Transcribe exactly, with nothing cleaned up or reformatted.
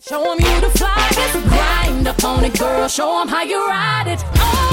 Show 'em you the flyest. Grind up on it, girl. Show 'em how you ride it. Oh.